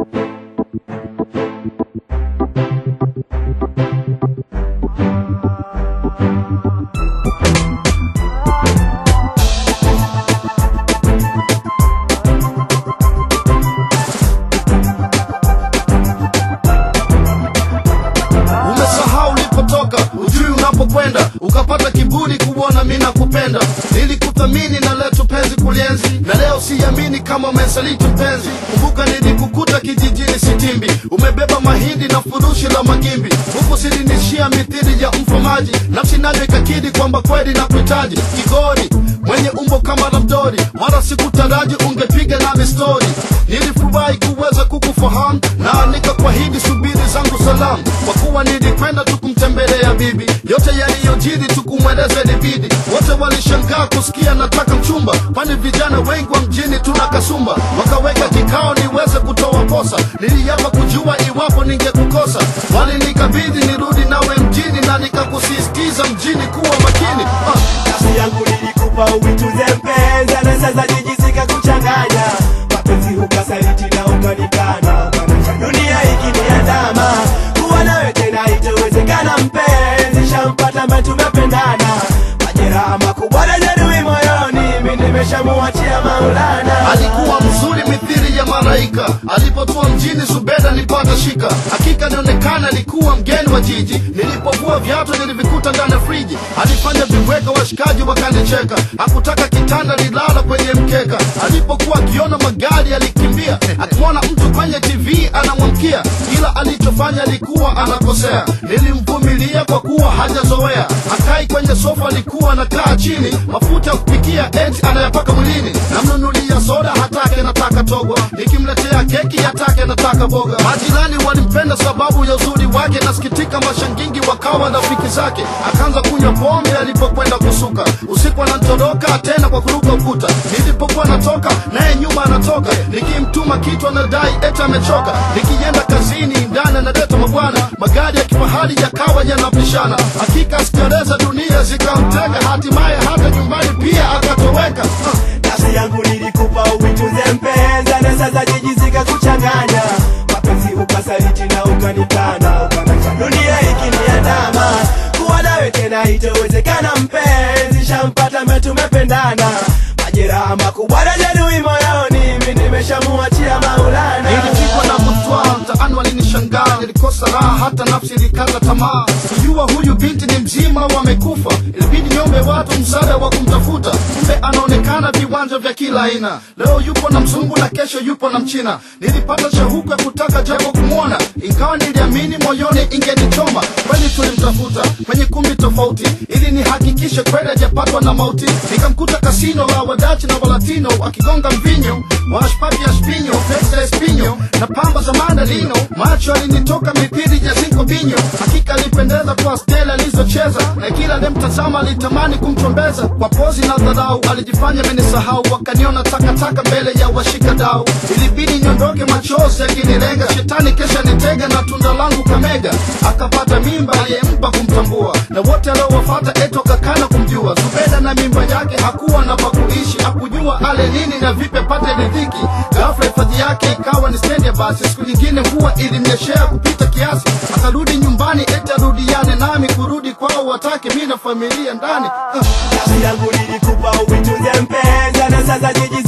Ukapata kiburi kuona mimi nakupenda. Nilikuthamini na leo tupenzi kulienzi, na leo siamini kama umesaliti mpenzi. Kumbuka nilikukuta kijijini Sitimbi, umebeba mahindi na furushi la magimbi. Huku silinishia mithili ya mfamaji, nafsi nayo ikakidi kwamba kweli nakuhitaji. Kigori mwenye umbo kama Labdori, wala sikutaraji ungepiga nami story. Nilifurahi kuweza kukufahamu na nikakuahidi subiri zangu salamu, kwa kuwa nilikwenda tukumtembelea bibi. Yote yaliyojiri tukumweleza ilibidi. Wote walishangaa kusikia nataka mchumba, kwani vijana wengi wa mjini tuna kasumba. Wakaweka kikao niweze kutoa posa, niliapa kujua iwapo ningekukosa. Walinikabidhi nirudi nawe mjini, na nikakusisitiza mjini kuwa makini. Nafsi yangu nilikupa uituze mpenzi, na sasa jijisika kuchanganya. Mapenzi ukasaliti na ukanikana, dunia ikiniandama. Kuwa nawe tena itawezekana mpenzi, shampata ambaye tumependana. Majeraha makubwa na jeruhi moyoni, mimi nimeshamuachia Maulana. Alikuwa mzuri mithili ya malaika, alipotua mjini Zubeda nilipata shika. Hakika nionekana alikuwa mgeni wa jiji, nilipovua viatu nilivikuta ndani ya friji. Alifanya viweka washikaji wakanicheka, hakutaka kitanda nilala kwenye mkeka. Alipokuwa akiona magari alikimbia, akimwona mtu kwenye TV anamwamkia. Kila alichofanya alikuwa anakosea, nilimvumilia kwa kuwa hajazoea. Hakai kwenye sofa alikuwa anakaa chini, mafuta ya kupikia eti anayapaka mwilini. Namnunulia soda hatake nataka togo, nikimletea keki hatake nataka boga. Majirani walimpenda sababu ya uzuri wake, nasikitika mashangingi wakawa rafiki zake. Akaanza kunywa pombe alipokwenda kusuka, usiku anatoroka tena kwa kuruka ukuta. Nilipokuwa natoka naye nyuma anatoka, nikimtuma kitu anadai eti amechoka. Nikienda kazini ndani analeta mabwana, magari ya kifahari yakawa yanapishana. Hakika sikereza dunia zikamtega, hatimaye hata nyumbani pia akatoweka. Nafsi yangu nilikupa uituze mpenzi, na sasa jijisika kuchanganya. Mapenzi ukasaliti na ukanikana, dunia ikiniandama. Kuwa nawe tena itawezekana mpenzi, shampata ambaye tumependana. Majeraha makubwa na jeruhi moyoni, mimi nimeshamuachia Maulana. Nilipigwa na butwa, mtaani walinishangaa. Nilikosa raha hata nafsi ilikata tamaa. Kujua huyu binti ni mzima wamekufa, ilibidi niombe watu msaada wa kumtafuta. Kumbe anaonekana viwanja vya kila aina, leo yupo na mzungu na kesho yupo na mchina. Nilipata shauku ya kutaka japo kumwona, ingawa niliamini moyoni ingenichoma. Kweli tulimtafuta kwenye kumbi tofauti, ili nihakikishe kweli hajapatwa na mauti. Nikamkuta kasino la wadachi na walatino, akigonga mvinyo washpati ya spinyo, pesa ya spinyo na pamba za mandalino. Macho alinitoka mithili ya zinko binyo, hakika alipendeza kwa stela alizocheza, na kila alimtazama alitamani kumchombeza. Kwa pozi na dharau alijifanya amenisahau, wakaniona takataka mbele ya washikadau. Ilibidi niondoke machozi yakinilenga, shetani kesha nitega na tunda langu kamega. Akapata mimba aliyempa kumtambua, na wote aliowafuata eto kakana kumjua. Zubeda na mimba yake hakuwa na pa kuishi, hakujua ale nini na vipe pate riziki. Ghafla hifadhi yake ikawa ni stendi ya basi, siku nyingine mvua ilimnyeshea kupita kiasi. Akarudi nyumbani eti arudiane nami, kurudi kwao watake mimi na familia ndani. Nafsi yangu nilikupa uituze mpenzi, na sasa jiji